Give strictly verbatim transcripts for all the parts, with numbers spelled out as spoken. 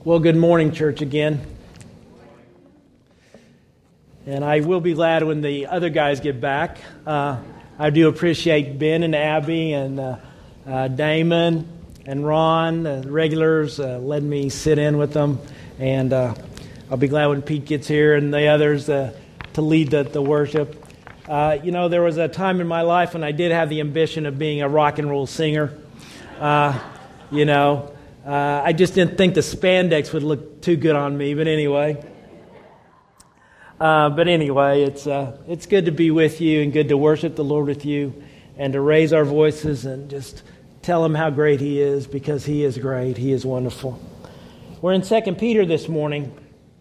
Well, good morning, church, again. And I will be glad when the other guys get back. Uh, I do appreciate Ben and Abby and uh, uh, Damon and Ron, uh, the regulars, uh, letting me sit in with them. And uh, I'll be glad when Pete gets here and the others uh, to lead the, the worship. Uh, you know, there was a time in my life when I did have the ambition of being a rock and roll singer. Uh, you know, uh, I just didn't think the spandex would look too good on me, but anyway. Uh, but anyway, it's uh, it's good to be with you and good to worship the Lord with you and to raise our voices and just tell Him how great He is, because He is great. He is wonderful. We're in Second Peter this morning.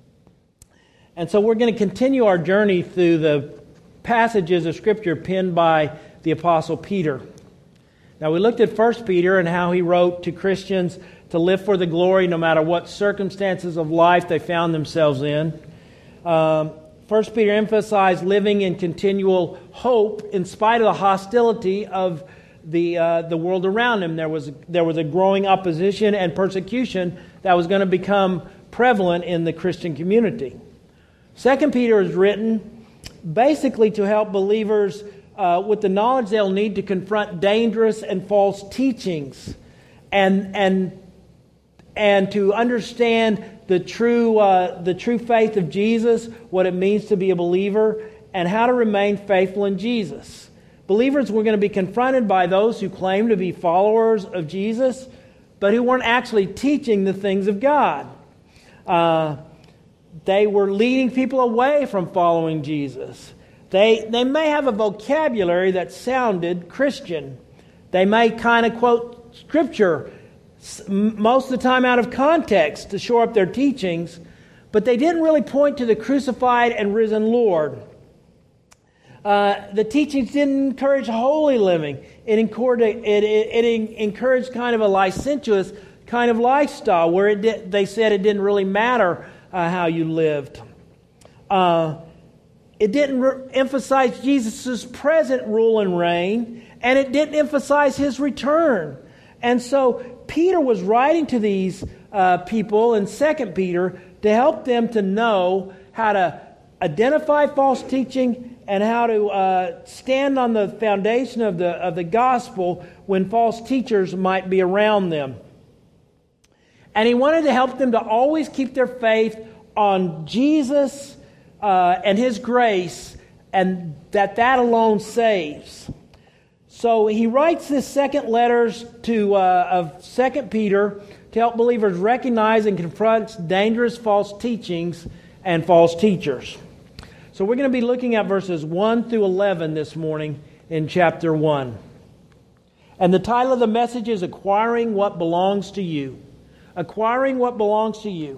And so we're going to continue our journey through the passages of Scripture penned by the Apostle Peter. Now, we looked at First Peter and how he wrote to Christians to live for the glory no matter what circumstances of life they found themselves in. Um, First Peter emphasized living in continual hope in spite of the hostility of the uh, the world around him. There was there was a growing opposition and persecution that was going to become prevalent in the Christian community. Second Peter is written basically to help believers uh, with the knowledge they'll need to confront dangerous and false teachings, and and and to understand the true uh, the true faith of Jesus, what it means to be a believer, and how to remain faithful in Jesus. Believers were going to be confronted by those who claimed to be followers of Jesus, but who weren't actually teaching the things of God. Uh, they were leading people away from following Jesus. They they may have a vocabulary that sounded Christian. They may kind of quote Scripture most of the time out of context to shore up their teachings, but they didn't really point to the crucified and risen Lord. Uh, the teachings didn't encourage holy living. It encouraged, it, it, it encouraged kind of a licentious kind of lifestyle where it did, they said it didn't really matter uh, how you lived. Uh, it didn't re- emphasize Jesus' present rule and reign, and it didn't emphasize His return. And so Peter was writing to these uh, people in Second Peter to help them to know how to identify false teaching and how to uh, stand on the foundation of the of the gospel when false teachers might be around them. And he wanted to help them to always keep their faith on Jesus uh, and His grace, and that that alone saves. So he writes this second letters to uh, of Second Peter to help believers recognize and confront dangerous false teachings and false teachers. So we're going to be looking at verses one through eleven this morning in chapter one. And the title of the message is Acquiring What Belongs to You. Acquiring What Belongs to You.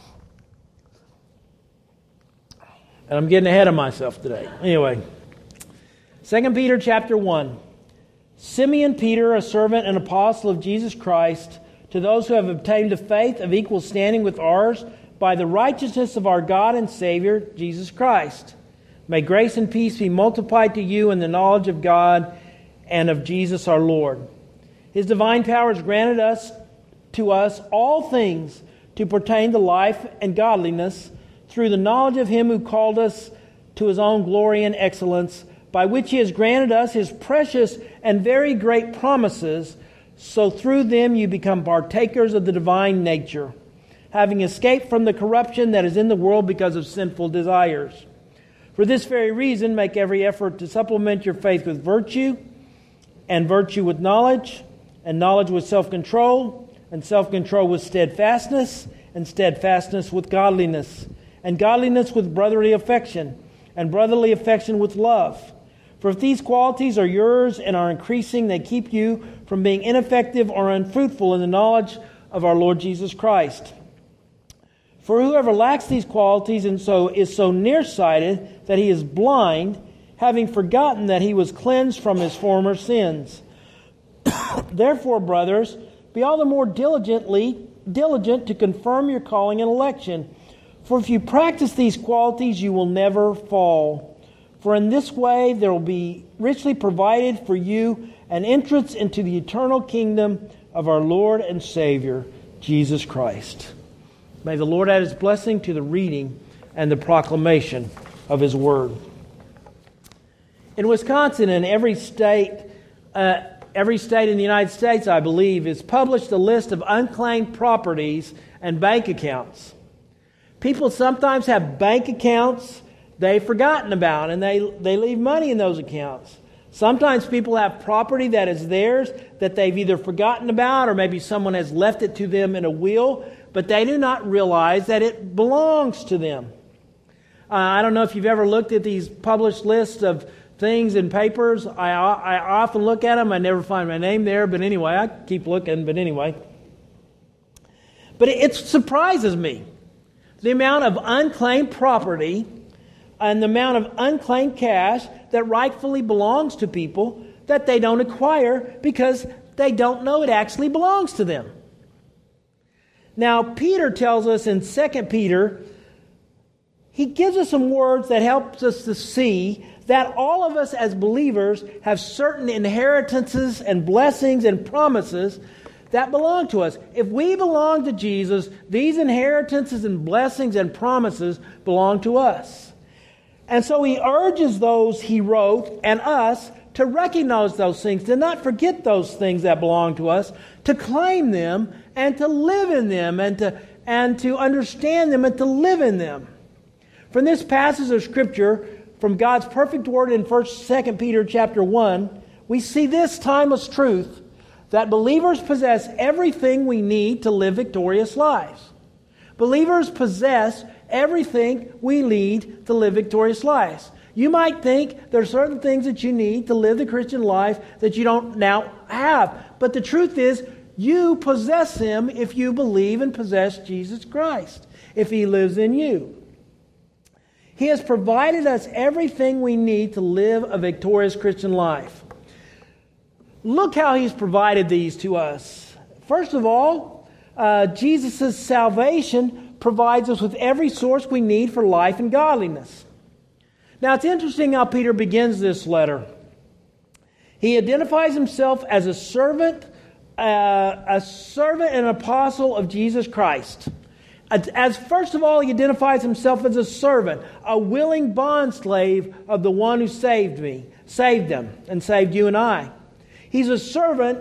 And I'm getting ahead of myself today. Anyway, Second Peter chapter one. Simeon Peter, a servant and apostle of Jesus Christ, to those who have obtained a faith of equal standing with ours by the righteousness of our God and Savior, Jesus Christ. May grace and peace be multiplied to you in the knowledge of God and of Jesus our Lord. His divine power has granted us to us all things to pertain to life and godliness through the knowledge of Him who called us to His own glory and excellence, by which He has granted us His precious and very great promises, so through them you become partakers of the divine nature, having escaped from the corruption that is in the world because of sinful desires. For this very reason, make every effort to supplement your faith with virtue, and virtue with knowledge, and knowledge with self-control, and self-control with steadfastness, and steadfastness with godliness, and godliness with brotherly affection, and brotherly affection with love. For if these qualities are yours and are increasing, they keep you from being ineffective or unfruitful in the knowledge of our Lord Jesus Christ. For whoever lacks these qualities and so is so nearsighted that he is blind, having forgotten that he was cleansed from his former sins. Therefore, brothers, be all the more diligently diligent to confirm your calling and election. For if you practice these qualities, you will never fall. For in this way there will be richly provided for you an entrance into the eternal kingdom of our Lord and Savior, Jesus Christ. May the Lord add His blessing to the reading and the proclamation of His Word. In Wisconsin and every state, uh, every state in the United States, I believe, is published a list of unclaimed properties and bank accounts. People sometimes have bank accounts they've forgotten about, and they, they leave money in those accounts. Sometimes people have property that is theirs that they've either forgotten about or maybe someone has left it to them in a will, but they do not realize that it belongs to them. Uh, I don't know if you've ever looked at these published lists of things in papers. I, I often look at them. I never find my name there, but anyway, I keep looking, but anyway. But it, it surprises me, the amount of unclaimed property and the amount of unclaimed cash that rightfully belongs to people that they don't acquire because they don't know it actually belongs to them. Now, Peter tells us in Second Peter, he gives us some words that helps us to see that all of us as believers have certain inheritances and blessings and promises that belong to us. If we belong to Jesus, these inheritances and blessings and promises belong to us. And so he urges those he wrote and us to recognize those things, to not forget those things that belong to us, to claim them and to live in them and to, and to understand them and to live in them. From this passage of Scripture, from God's perfect word in First, Second Peter chapter one, we see this timeless truth that believers possess everything we need to live victorious lives. Believers possess everything we need to live victorious lives. You might think there are certain things that you need to live the Christian life that you don't now have. But the truth is, you possess Him if you believe and possess Jesus Christ, if He lives in you. He has provided us everything we need to live a victorious Christian life. Look how He's provided these to us. First of all, uh, Jesus' salvation provides us with every source we need for life and godliness. Now, it's interesting how Peter begins this letter. He identifies himself as a servant, uh, a servant and apostle of Jesus Christ. As first of all, he identifies himself as a servant, a willing bondslave of the one who saved me, saved them, and saved you and I. He's a servant,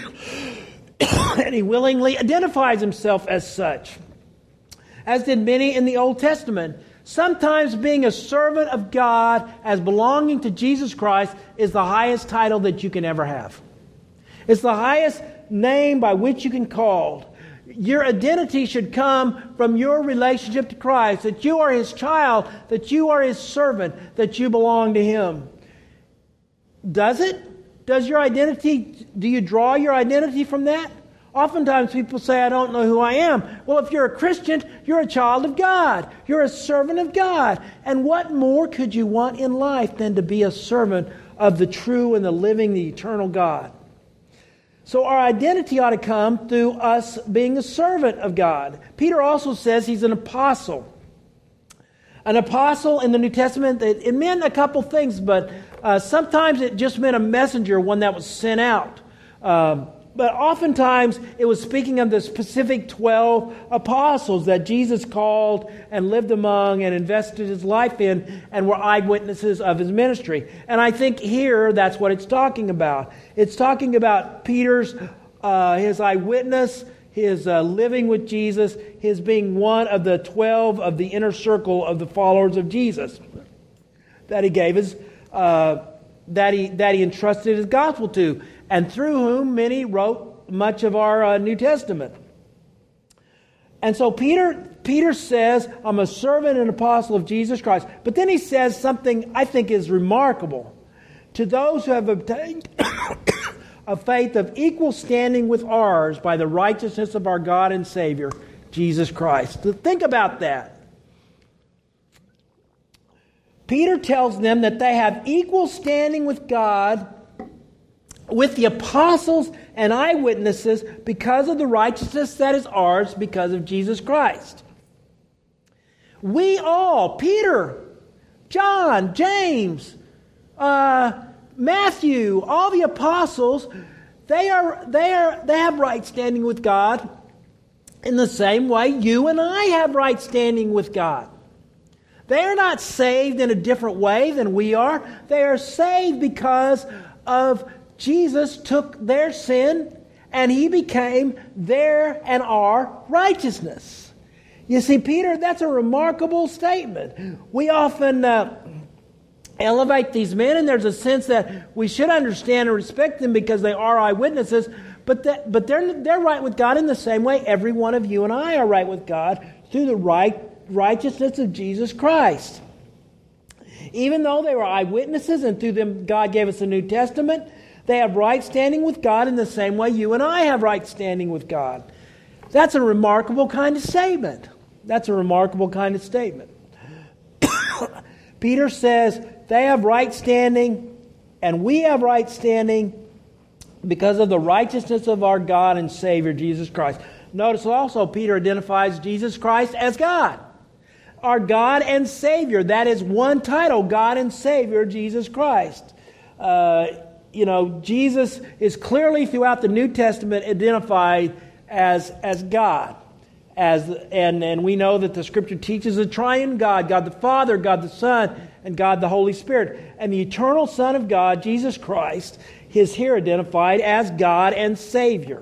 and he willingly identifies himself as such, as did many in the Old Testament. Sometimes being a servant of God as belonging to Jesus Christ is the highest title that you can ever have. It's the highest name by which you can call. Your identity should come from your relationship to Christ, that you are His child, that you are His servant, that you belong to Him. Does it? Does your identity, do you draw your identity from that? Oftentimes people say, I don't know who I am. Well, if you're a Christian, you're a child of God. You're a servant of God. And what more could you want in life than to be a servant of the true and the living, the eternal God? So our identity ought to come through us being a servant of God. Peter also says he's an apostle. An apostle in the New Testament, it, it meant a couple things, but uh, sometimes it just meant a messenger, one that was sent out. Um, but oftentimes it was speaking of the specific twelve apostles that Jesus called and lived among and invested His life in and were eyewitnesses of His ministry. And I think here that's what it's talking about. It's talking about Peter's, uh, his eyewitness, his uh, living with Jesus, his being one of the twelve of the inner circle of the followers of Jesus that he gave his, uh, that he that he entrusted his gospel to, and through whom many wrote much of our uh, New Testament. And so Peter Peter says, I'm a servant and apostle of Jesus Christ. But then he says something I think is remarkable. To those who have obtained a faith of equal standing with ours by the righteousness of our God and Savior, Jesus Christ. So think about that. Peter tells them that they have equal standing with God, with the apostles and eyewitnesses, because of the righteousness that is ours because of Jesus Christ. We all, Peter, John, James, uh, Matthew, all the apostles, they are they are they have right standing with God In the same way, you and I have right standing with God. They are not saved in a different way than we are. They are saved because of Jesus took their sin and He became their and our righteousness. You see, Peter, that's a remarkable statement. We often uh, elevate these men, and there's a sense that we should understand and respect them because they are eyewitnesses. But that, but they're they're right with God in the same way every one of you and I are right with God through the right righteousness of Jesus Christ. Even though they were eyewitnesses and through them God gave us a New Testament, they have right standing with God in the same way you and I have right standing with God. That's a remarkable kind of statement. That's a remarkable kind of statement. Peter says they have right standing and we have right standing because of the righteousness of our God and Savior, Jesus Christ. Notice also Peter identifies Jesus Christ as God. Our God and Savior. That is one title, God and Savior, Jesus Christ. Uh, you know, Jesus is clearly throughout the New Testament identified as, as God. As, and, and we know that the Scripture teaches the triune God, God the Father, God the Son, and God the Holy Spirit. And the eternal Son of God, Jesus Christ, is here identified as God and Savior.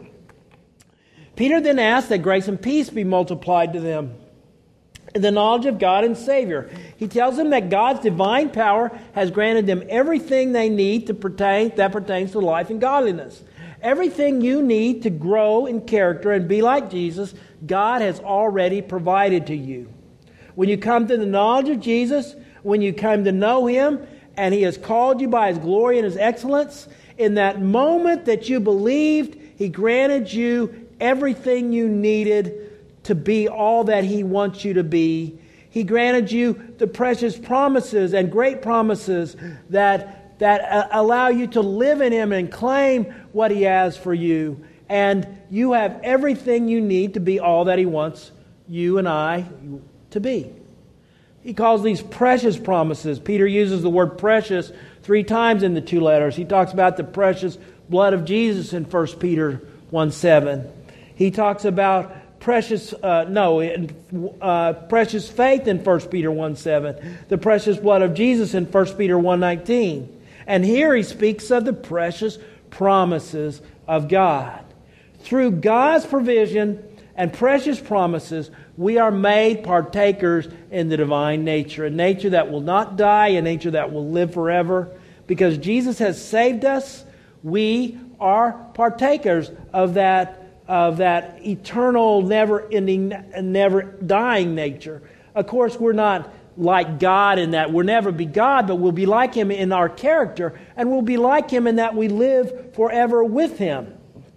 Peter then asks that grace and peace be multiplied to them in the knowledge of God and Savior. He tells them that God's divine power has granted them everything they need to pertain that pertains to life and godliness. Everything you need to grow in character and be like Jesus, God has already provided to you. When you come to the knowledge of Jesus, when you come to know Him, and He has called you by His glory and His excellence, in that moment that you believed, He granted you everything you needed to be all that He wants you to be. He granted you the precious promises and great promises that, that uh, allow you to live in Him and claim what He has for you. And you have everything you need to be all that He wants you and I to be. He calls these precious promises. Peter uses the word precious three times in the two letters. He talks about the precious blood of Jesus in First Peter one seven. He talks about precious, uh, no, uh, precious faith in First Peter one seven. The precious blood of Jesus in First Peter one nineteen. And here he speaks of the precious promises of God. Through God's provision and precious promises, we are made partakers in the divine nature, a nature that will not die, a nature that will live forever. Because Jesus has saved us, we are partakers of that, of that eternal, never-ending, never-dying nature. Of course, we're not like God in that we'll never be God, but we'll be like Him in our character, and we'll be like Him in that we live forever with Him.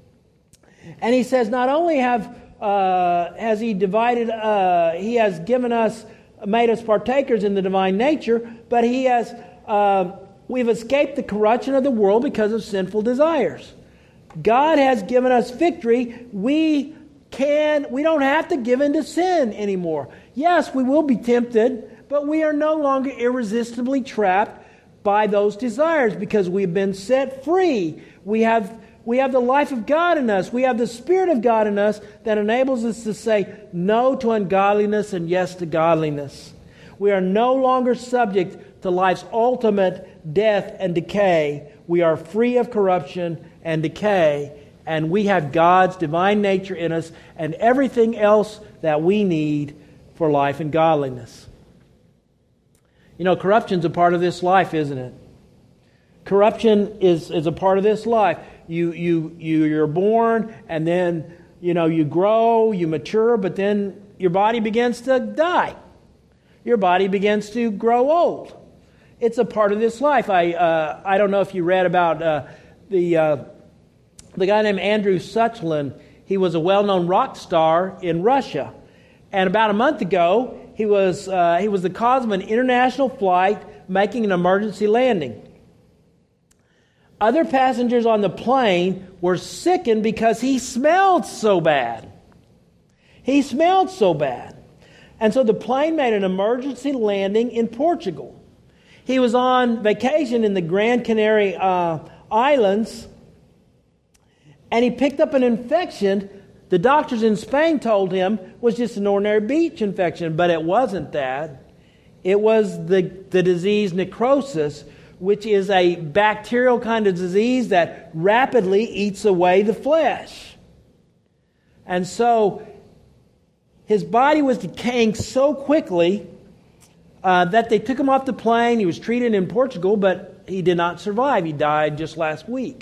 And he says, not only have uh, has He divided, uh, He has given us, made us partakers in the divine nature, but He has, uh, we've escaped the corruption of the world because of sinful desires. God has given us victory. We can, we don't have to give in to sin anymore. Yes, we will be tempted, but we are no longer irresistibly trapped by those desires because we've been set free. We have We have the life of God in us. We have the Spirit of God in us that enables us to say no to ungodliness and yes to godliness. We are no longer subject to life's ultimate death and decay. We are free of corruption and decay, and we have God's divine nature in us and everything else that we need for life and godliness. You know, corruption's a part of this life, isn't it? Corruption is, is a part of this life. You, you, you, you're born, and then, you know, you grow, you mature, but then your body begins to die. Your body begins to grow old. It's a part of this life. I, uh, I don't know if you read about uh, the, uh, the guy named Andrew Suchlin. He was a well-known rock star in Russia. And about a month ago, he was, uh, he was the cause of an international flight making an emergency landing. Other passengers on the plane were sickened because he smelled so bad. He smelled so bad. And so the plane made an emergency landing in Portugal. He was on vacation in the Gran Canary uh, Islands, and he picked up an infection The doctors in Spain told him was just an ordinary beach infection, but it wasn't that. It was the, the disease necrosis, which is a bacterial kind of disease that rapidly eats away the flesh. And so his body was decaying so quickly uh, that they took him off the plane. He was treated in Portugal, but he did not survive. He died just last week.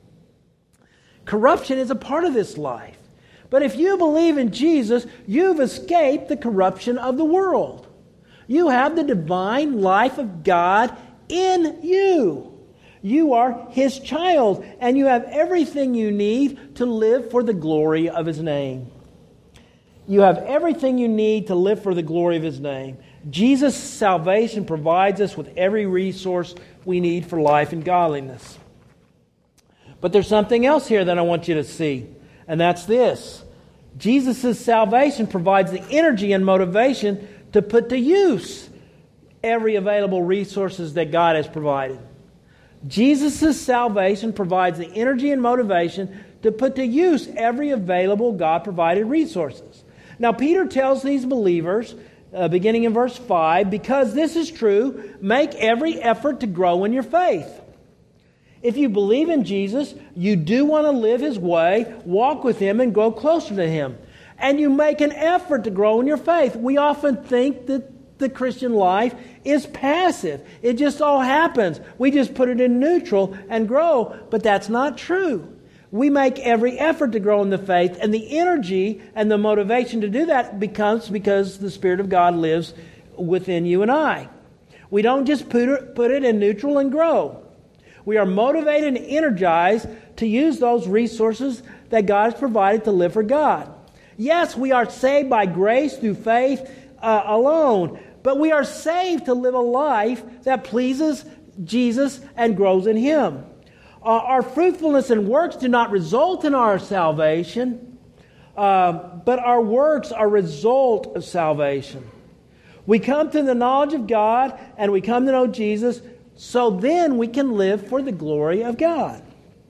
Corruption is a part of this life. But if you believe in Jesus, you've escaped the corruption of the world. You have the divine life of God in you. You are His child, and you have everything you need to live for the glory of His name. You have everything you need to live for the glory of His name. Jesus' salvation provides us with every resource we need for life and godliness. But there's something else here that I want you to see, and that's this. Jesus' salvation provides the energy and motivation to put to use every available resources that God has provided. Jesus' salvation provides the energy and motivation to put to use every available God-provided resources. Now, Peter tells these believers, uh, beginning in verse five, because this is true, make every effort to grow in your faith. If you believe in Jesus, you do want to live His way, walk with Him, and grow closer to Him. And you make an effort to grow in your faith. We often think that the Christian life is passive. It just all happens. We just put it in neutral and grow. But that's not true. We make every effort to grow in the faith, and the energy and the motivation to do that becomes because the Spirit of God lives within you and I. We don't just put it, put it in neutral and grow. We are motivated and energized to use those resources that God has provided to live for God. Yes, we are saved by grace through faith uh, alone, but we are saved to live a life that pleases Jesus and grows in Him. Uh, our fruitfulness and works do not result in our salvation, uh, but our works are a result of salvation. We come to the knowledge of God and we come to know Jesus, so then we can live for the glory of God.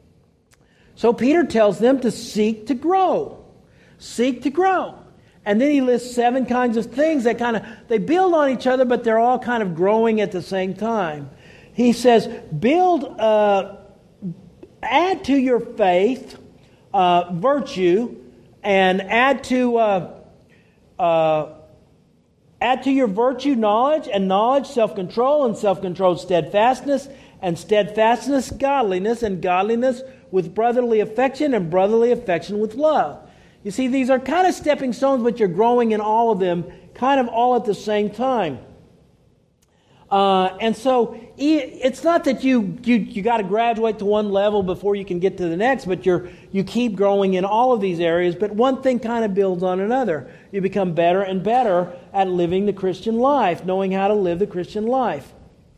So Peter tells them to seek to grow. Seek to grow. And then he lists seven kinds of things that kind of, they build on each other, but they're all kind of growing at the same time. He says, build, uh, add to your faith uh, virtue, and add to uh, uh, add to your virtue knowledge, and knowledge self-control, and self-control steadfastness, and steadfastness godliness, and godliness with brotherly affection, and brotherly affection with love. You see, these are kind of stepping stones, but you're growing in all of them, kind of all at the same time. Uh, and so it's not that you you, you got to graduate to one level before you can get to the next, but you're you keep growing in all of these areas. But one thing kind of builds on another. You become better and better at living the Christian life, knowing how to live the Christian life.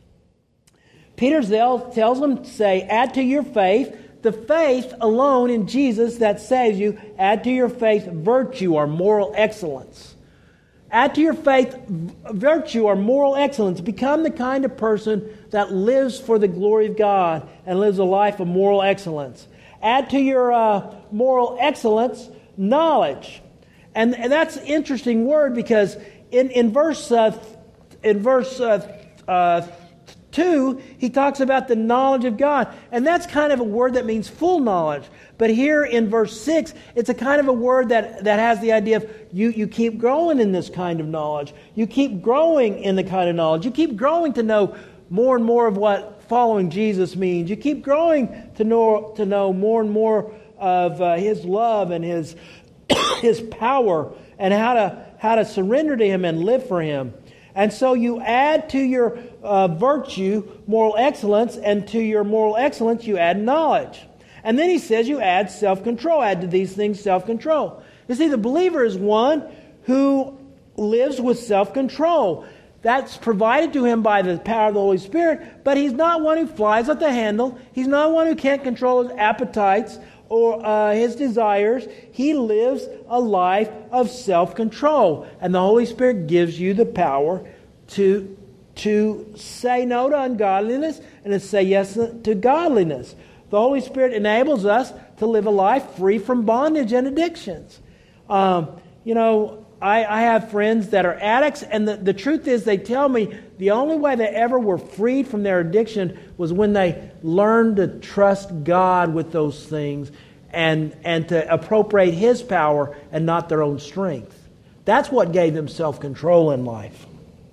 Peter tells them to say, add to your faith, the faith alone in Jesus that saves you. Add to your faith virtue or moral excellence. Add to your faith virtue or moral excellence. Become the kind of person that lives for the glory of God and lives a life of moral excellence. Add to your uh, moral excellence knowledge. And, and that's an interesting word, because in, in verse uh, in verse uh, uh, two, he talks about the knowledge of God. And that's kind of a word that means full knowledge. But here in verse six, it's a kind of a word that, that has the idea of you, you keep growing in this kind of knowledge. You keep growing in the kind of knowledge. You keep growing to know more and more of what following Jesus means. You keep growing to know to know more and more of uh, His love and His His power, and how to how to surrender to Him and live for Him. And so you add to your uh, virtue moral excellence, and to your moral excellence you add knowledge. And then he says you add self-control. Add to these things self-control. You see, the believer is one who lives with self-control. That's provided to him by the power of the Holy Spirit, but he's not one who flies at the handle. He's not one who can't control his appetites or uh, his desires. He lives a life of self-control. And the Holy Spirit gives you the power to, to say no to ungodliness and to say yes to godliness. The Holy Spirit enables us to live a life free from bondage and addictions. Um, you know, I, I have friends that are addicts, and the, the truth is they tell me the only way they ever were freed from their addiction was when they learned to trust God with those things and, and to appropriate His power and not their own strength. That's what gave them self-control in life.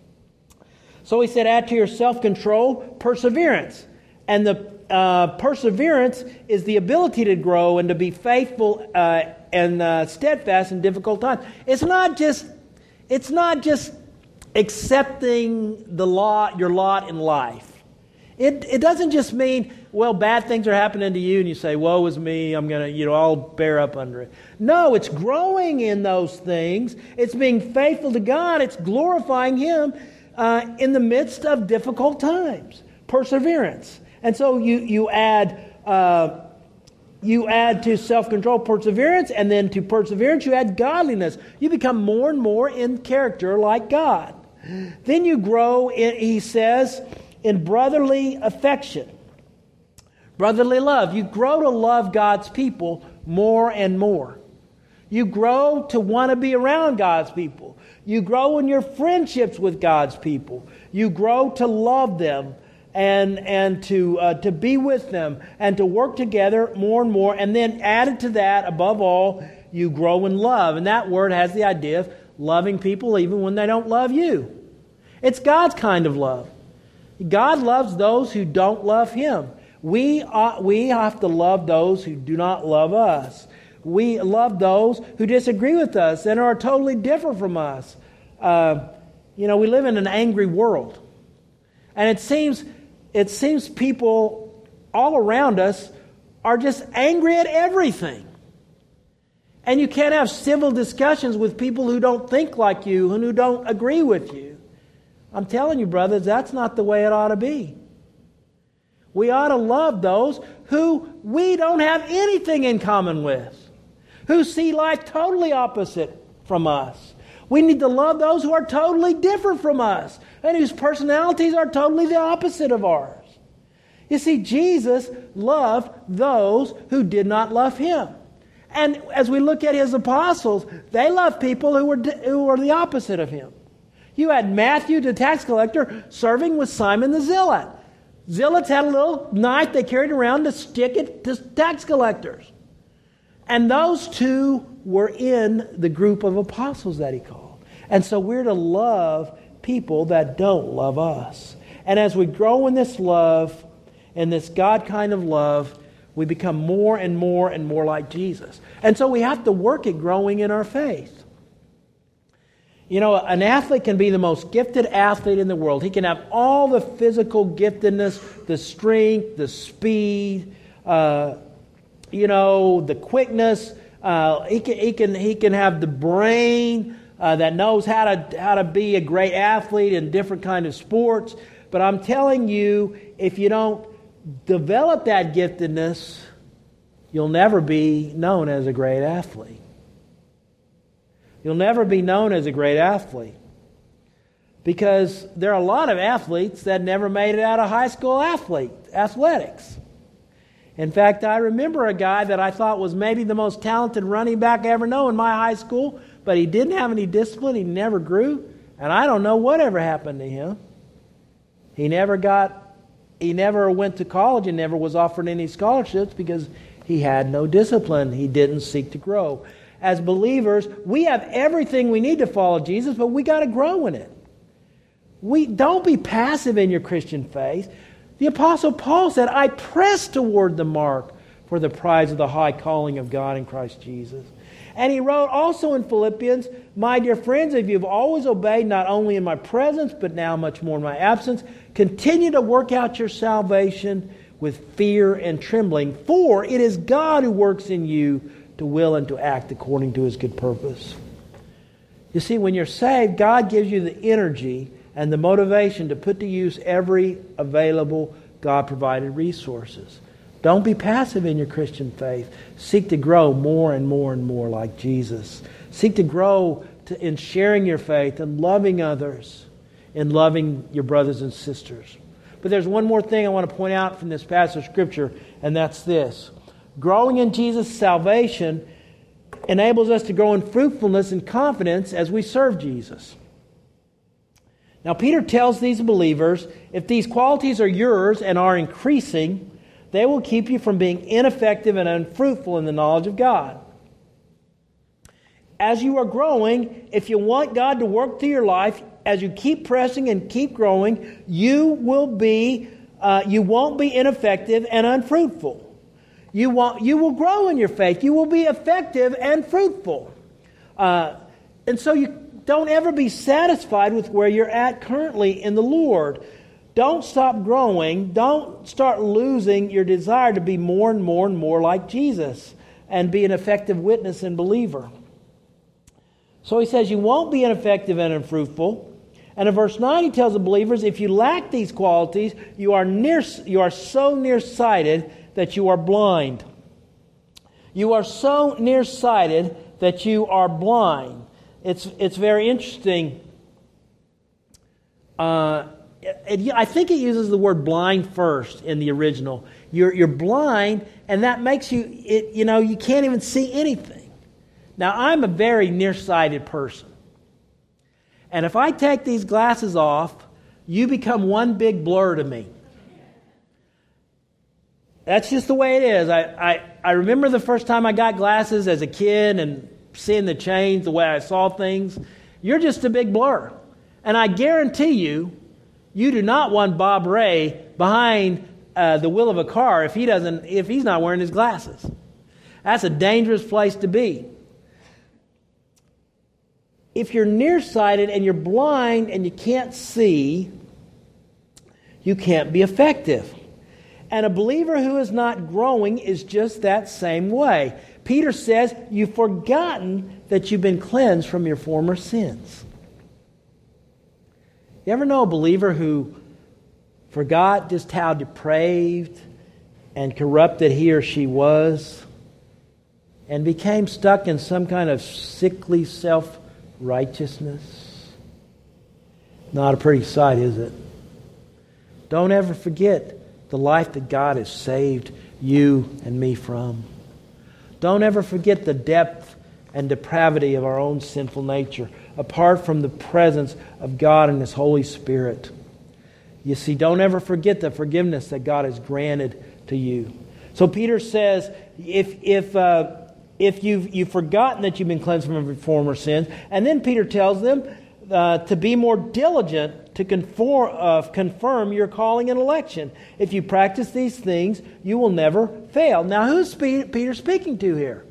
So he said, add to your self-control perseverance. And the uh, perseverance is the ability to grow and to be faithful uh, and uh, steadfast in difficult times. It's not just, it's not just accepting the lot, your lot in life. It it doesn't just mean, well, bad things are happening to you and you say, woe is me, I'm going to, you know, I'll bear up under it. No, it's growing in those things. It's being faithful to God. It's glorifying Him uh, in the midst of difficult times. Perseverance. And so you, you add... Uh, You add to self-control perseverance, and then to perseverance you add godliness. You become more and more in character like God. Then you grow, in, he says, in brotherly affection. Brotherly love. You grow to love God's people more and more. You grow to want to be around God's people. You grow in your friendships with God's people. You grow to love them. And and to uh, to be with them and to work together more and more. And then added to that, above all, you grow in love. And that word has the idea of loving people even when they don't love you. It's God's kind of love. God loves those who don't love Him. We uh, we have to love those who do not love us. We love those who disagree with us and are totally different from us. Uh, you know, we live in an angry world. And it seems... It seems people all around us are just angry at everything. And you can't have civil discussions with people who don't think like you and who don't agree with you. I'm telling you, brothers, that's not the way it ought to be. We ought to love those who we don't have anything in common with, who see life totally opposite from us. We need to love those who are totally different from us and whose personalities are totally the opposite of ours. You see, Jesus loved those who did not love Him. And as we look at His apostles, they loved people who were, who were the opposite of Him. You had Matthew, the tax collector, serving with Simon the Zealot. Zealots had a little knife they carried around to stick it to tax collectors. And those two were in the group of apostles that He called. And so we're to love people that don't love us. And as we grow in this love, in this God kind of love, we become more and more and more like Jesus. And so we have to work at growing in our faith. You know, an athlete can be the most gifted athlete in the world. He can have all the physical giftedness, the strength, the speed, uh, you know, the quickness. Uh, he can he can he can have the brain uh, that knows how to how to be a great athlete in different kind of sports. But I'm telling you, if you don't develop that giftedness, you'll never be known as a great athlete. You'll never be known as a great athlete. Because there are a lot of athletes that never made it out of high school athlete athletics. In fact, I remember a guy that I thought was maybe the most talented running back I ever know in my high school, but he didn't have any discipline, he never grew, and I don't know whatever happened to him. He never got, he never went to college and never was offered any scholarships because he had no discipline. He didn't seek to grow. As believers, we have everything we need to follow Jesus, but we got to grow in it. We don't be passive in your Christian faith. The Apostle Paul said, I press toward the mark for the prize of the high calling of God in Christ Jesus. And he wrote also in Philippians, my dear friends, if you've always obeyed not only in my presence, but now much more in my absence, continue to work out your salvation with fear and trembling, for it is God who works in you to will and to act according to His good purpose. You see, when you're saved, God gives you the energy and the motivation to put to use every available God-provided resources. Don't be passive in your Christian faith. Seek to grow more and more and more like Jesus. Seek to grow to, in sharing your faith and loving others, in loving your brothers and sisters. But there's one more thing I want to point out from this passage of Scripture, and that's this. Growing in Jesus' salvation enables us to grow in fruitfulness and confidence as we serve Jesus. Now, Peter tells these believers, if these qualities are yours and are increasing, they will keep you from being ineffective and unfruitful in the knowledge of God. As you are growing, if you want God to work through your life, as you keep pressing and keep growing, you will be, uh, you won't be ineffective and unfruitful. You want, you will grow in your faith. You will be effective and fruitful. Uh, and so you don't ever be satisfied with where you're at currently in the Lord. Don't stop growing. Don't start losing your desire to be more and more and more like Jesus and be an effective witness and believer. So he says you won't be ineffective and unfruitful. And in verse nine he tells the believers, if you lack these qualities, you are near, you are so nearsighted that you are blind. You are so nearsighted that you are blind. It's it's very interesting. Uh, it, it, I think it uses the word blind first in the original. You're you're blind, and that makes you it. You know, you can't even see anything. Now, I'm a very nearsighted person, and if I take these glasses off, you become one big blur to me. That's just the way it is. I, I, I remember the first time I got glasses as a kid and seeing the change, the way I saw things. You're just a big blur. And I guarantee you, you do not want Bob Ray behind uh, the wheel of a car if he doesn't, if he's not wearing his glasses. That's a dangerous place to be. If you're nearsighted and you're blind and you can't see, you can't be effective. And a believer who is not growing is just that same way. Peter says, you've forgotten that you've been cleansed from your former sins. You ever know a believer who forgot just how depraved and corrupted he or she was and became stuck in some kind of sickly self-righteousness? Not a pretty sight, is it? Don't ever forget the life that God has saved you and me from. Don't ever forget the depth and depravity of our own sinful nature, apart from the presence of God and His Holy Spirit. You see, don't ever forget the forgiveness that God has granted to you. So Peter says, if if uh, if you've you've forgotten that you've been cleansed from your former sins, and then Peter tells them uh, to be more diligent to conform, uh, confirm your calling and election. If you practice these things, you will never fail. Now, who's Peter speaking to here?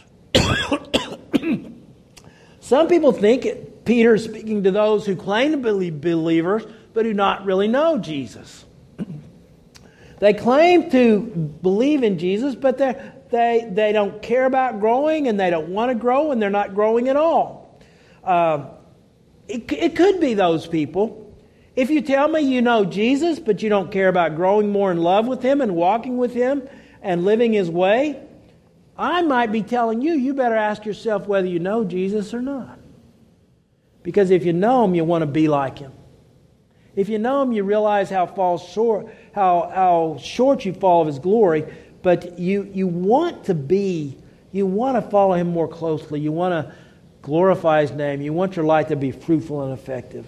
Some people think Peter is speaking to those who claim to be believers, but do not really know Jesus. They claim to believe in Jesus, but they they don't care about growing, and they don't want to grow, and they're not growing at all. Uh, it, it could be those people. If you tell me you know Jesus, but you don't care about growing more in love with Him and walking with Him and living His way, I might be telling you, you better ask yourself whether you know Jesus or not. Because if you know Him, you want to be like Him. If you know Him, you realize how fall short, how, how short you fall of His glory, but you, you want to be, you want to follow Him more closely. You want to glorify His name. You want your life to be fruitful and effective.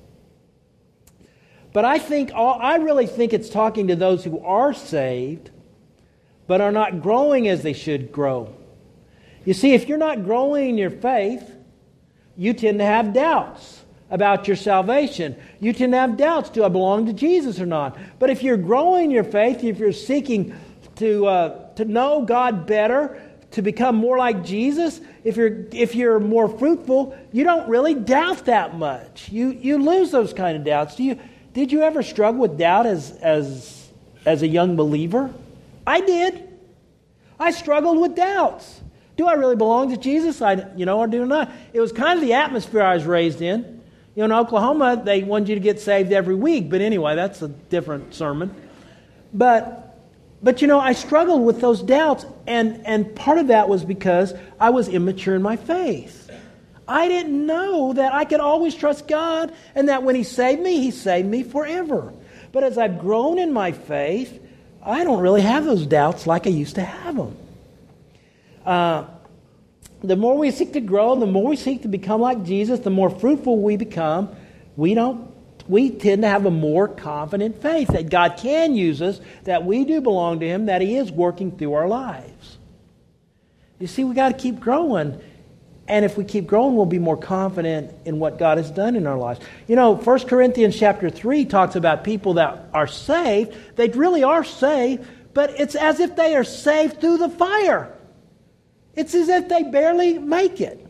But I think all, I really think it's talking to those who are saved, but are not growing as they should grow. You see, if you're not growing in your faith, you tend to have doubts about your salvation. You tend to have doubts, do I belong to Jesus or not? But if you're growing in your faith, if you're seeking to uh, to know God better, to become more like Jesus, if you're if you're more fruitful, you don't really doubt that much. You you lose those kind of doubts. Do you? Did you ever struggle with doubt as as as a young believer? I did. I struggled with doubts. Do I really belong to Jesus? I, you know, or do not? It was kind of the atmosphere I was raised in. You know, in Oklahoma, they wanted you to get saved every week. But anyway, that's a different sermon. But, but you know, I struggled with those doubts. And, and part of that was because I was immature in my faith. I didn't know that I could always trust God and that when He saved me, He saved me forever. But as I've grown in my faith, I don't really have those doubts like I used to have them. Uh, the more we seek to grow, the more we seek to become like Jesus, the more fruitful we become, we don't we tend to have a more confident faith that God can use us, that we do belong to Him, that He is working through our lives. You see, we got to keep growing. And if we keep growing, we'll be more confident in what God has done in our lives. You know, First Corinthians chapter three talks about people that are saved. They really are saved, but it's as if they are saved through the fire. It's as if they barely make it.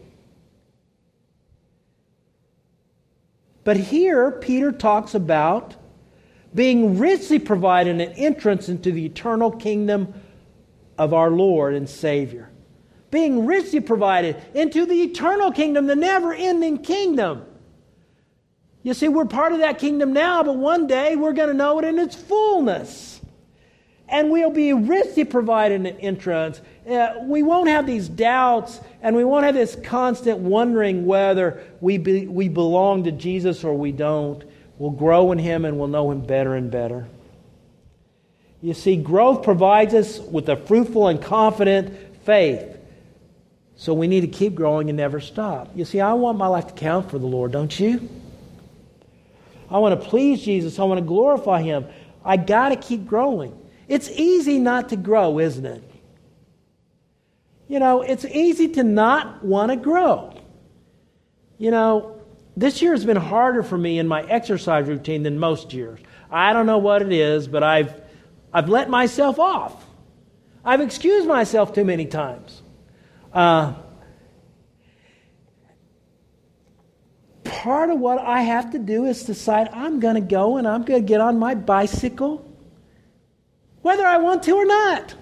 But here, Peter talks about being richly provided an entrance into the eternal kingdom of our Lord and Savior. Being richly provided into the eternal kingdom, the never-ending kingdom. You see, we're part of that kingdom now, but one day we're going to know it in its fullness. And we'll be richly provided an entrance. Uh, we won't have these doubts, and we won't have this constant wondering whether we be, we belong to Jesus or we don't. We'll grow in Him and we'll know Him better and better. You see, growth provides us with a fruitful and confident faith. So we need to keep growing and never stop. You see, I want my life to count for the Lord, don't you? I want to please Jesus. I want to glorify Him. I got to keep growing. It's easy not to grow, isn't it? You know, it's easy to not want to grow. You know, this year has been harder for me in my exercise routine than most years. I don't know what it is, but I've I've let myself off. I've excused myself too many times. Uh, part of what I have to do is decide I'm going to go and I'm going to get on my bicycle, whether I want to or not.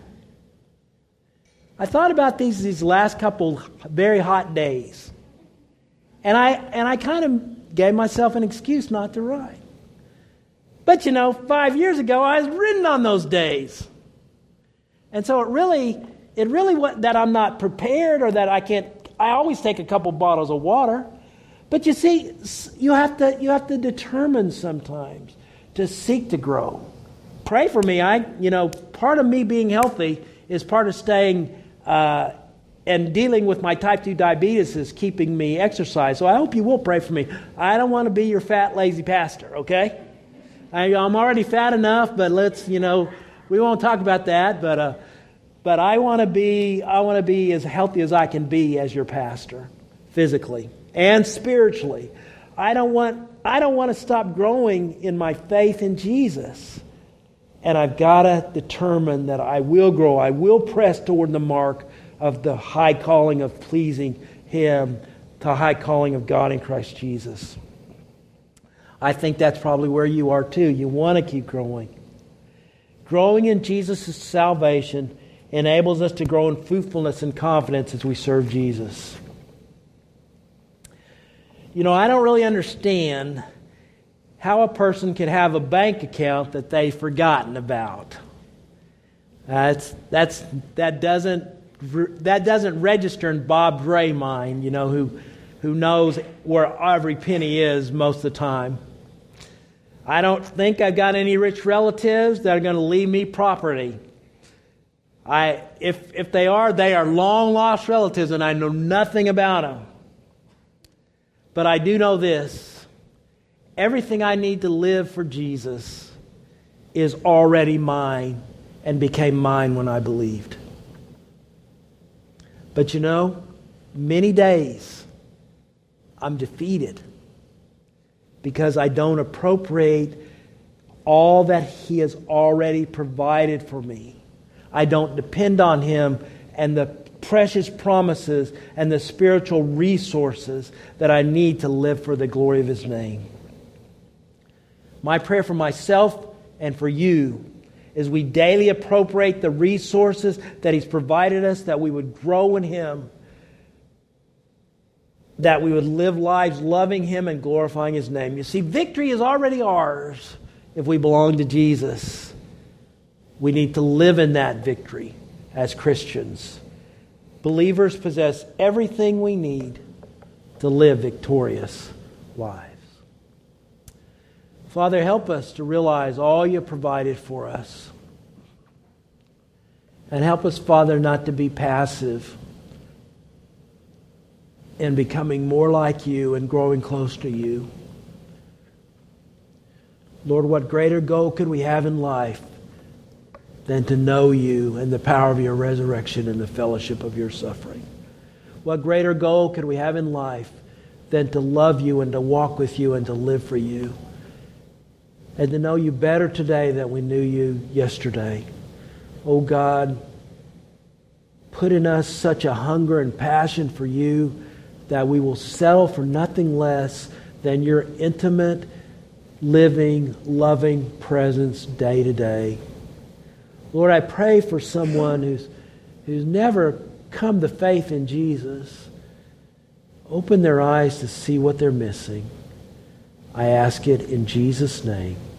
I thought about these these last couple very hot days, and I and I kind of gave myself an excuse not to ride. But you know, five years ago I was ridden on those days, and so it really. It really wasn't that I'm not prepared or that I can't. I always take a couple bottles of water, but you see, you have to you have to determine sometimes to seek to grow. Pray for me. I, you know, part of me being healthy is part of staying uh, and dealing with my type two diabetes is keeping me exercise. So I hope you will pray for me. I don't want to be your fat, lazy pastor. Okay, I, I'm already fat enough, but let's, you know, we won't talk about that. But. Uh, But I want to be I want to be as healthy as I can be as your pastor, physically and spiritually. I don't want I don't want to stop growing in my faith in Jesus. And I've got to determine that I will grow. I will press toward the mark of the high calling of pleasing Him, the high calling of God in Christ Jesus. I think that's probably where you are too. You want to keep growing. Growing in Jesus' salvation enables us to grow in fruitfulness and confidence as we serve Jesus. You know, I don't really understand how a person can have a bank account that they've forgotten about. That's that's that doesn't that doesn't register in Bob Dray's mind, you know, who who knows where every penny is most of the time. I don't think I've got any rich relatives that are going to leave me property. I, if if they are, they are long lost relatives, and I know nothing about them. But I do know this: everything I need to live for Jesus is already mine, and became mine when I believed. But you know, many days I'm defeated because I don't appropriate all that He has already provided for me. I don't depend on Him and the precious promises and the spiritual resources that I need to live for the glory of His name. My prayer for myself and for you is we daily appropriate the resources that He's provided us, that we would grow in Him, that we would live lives loving Him and glorifying His name. You see, victory is already ours if we belong to Jesus. We need to live in that victory as Christians. Believers possess everything we need to live victorious lives. Father, help us to realize all You provided for us. And help us, Father, not to be passive, and becoming more like you and growing close to you. Lord, what greater goal could we have in life than to know you and the power of your resurrection and the fellowship of your suffering? What greater goal could we have in life than to love you and to walk with you and to live for you and to know you better today than we knew you yesterday? Oh God, put in us such a hunger and passion for you that we will settle for nothing less than your intimate, living, loving presence day to day. Lord, I pray for someone who's who's never come to faith in Jesus. Open their eyes to see what they're missing. I ask it in Jesus' name.